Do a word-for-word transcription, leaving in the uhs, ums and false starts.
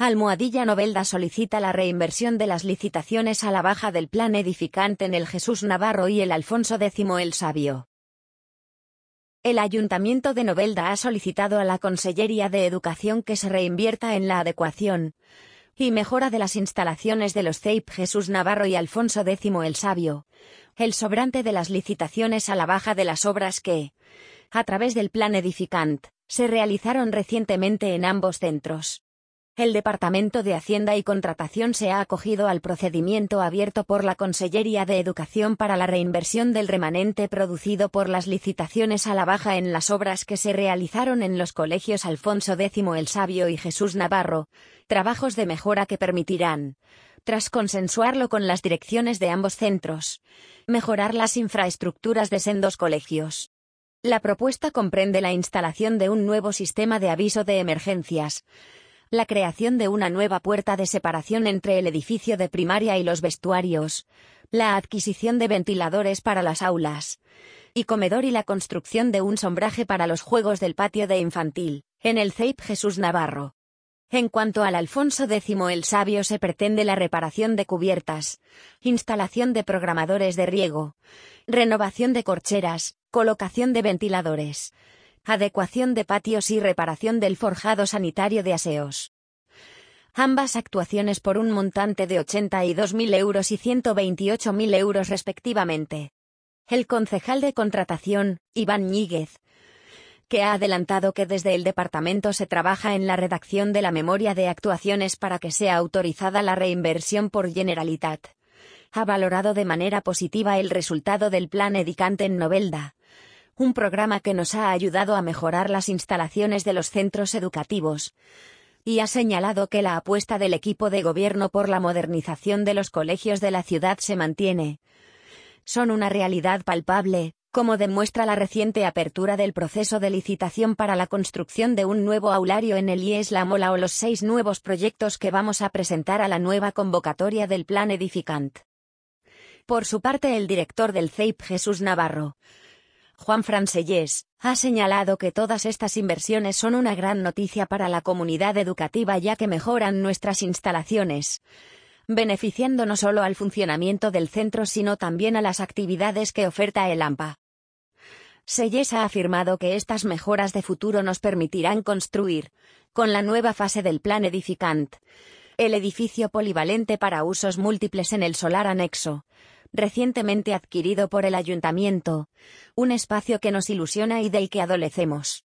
Almohadilla Novelda solicita la reinversión de las licitaciones a la baja del plan edificante en el Jesús Navarro y el Alfonso X el Sabio. El Ayuntamiento de Novelda ha solicitado a la Consellería de Educación que se reinvierta en la adecuación y mejora de las instalaciones de los C E I P Jesús Navarro y Alfonso X el Sabio, el sobrante de las licitaciones a la baja de las obras que, a través del plan edificante, se realizaron recientemente en ambos centros. El Departamento de Hacienda y Contratación se ha acogido al procedimiento abierto por la Consellería de Educación para la reinversión del remanente producido por las licitaciones a la baja en las obras que se realizaron en los colegios Alfonso X el Sabio y Jesús Navarro, trabajos de mejora que permitirán, tras consensuarlo con las direcciones de ambos centros, mejorar las infraestructuras de sendos colegios. La propuesta comprende la instalación de un nuevo sistema de aviso de emergencias, la creación de una nueva puerta de separación entre el edificio de primaria y los vestuarios, la adquisición de ventiladores para las aulas y comedor y la construcción de un sombraje para los juegos del patio de infantil, en el C E I P Jesús Navarro. En cuanto al Alfonso X el Sabio, se pretende la reparación de cubiertas, instalación de programadores de riego, renovación de corcheras, colocación de ventiladores, adecuación de patios y reparación del forjado sanitario de aseos. Ambas actuaciones por un montante de ochenta y dos mil euros y ciento veintiocho mil euros respectivamente. El concejal de Contratación, Iván Ñíguez, que ha adelantado que desde el departamento se trabaja en la redacción de la memoria de actuaciones para que sea autorizada la reinversión por Generalitat, ha valorado de manera positiva el resultado del plan edificante en Novelda, un programa que nos ha ayudado a mejorar las instalaciones de los centros educativos, y ha señalado que la apuesta del equipo de gobierno por la modernización de los colegios de la ciudad se mantiene. Son una realidad palpable, como demuestra la reciente apertura del proceso de licitación para la construcción de un nuevo aulario en el I E S La Mola o los seis nuevos proyectos que vamos a presentar a la nueva convocatoria del plan edificante. Por su parte, el director del C E I P Jesús Navarro, Juan Francellés, ha señalado que todas estas inversiones son una gran noticia para la comunidad educativa, ya que mejoran nuestras instalaciones, beneficiando no solo al funcionamiento del centro sino también a las actividades que oferta el AMPA. Sellés ha afirmado que estas mejoras de futuro nos permitirán construir, con la nueva fase del plan edificante, el edificio polivalente para usos múltiples en el solar anexo, recientemente adquirido por el ayuntamiento, un espacio que nos ilusiona y del que adolecemos.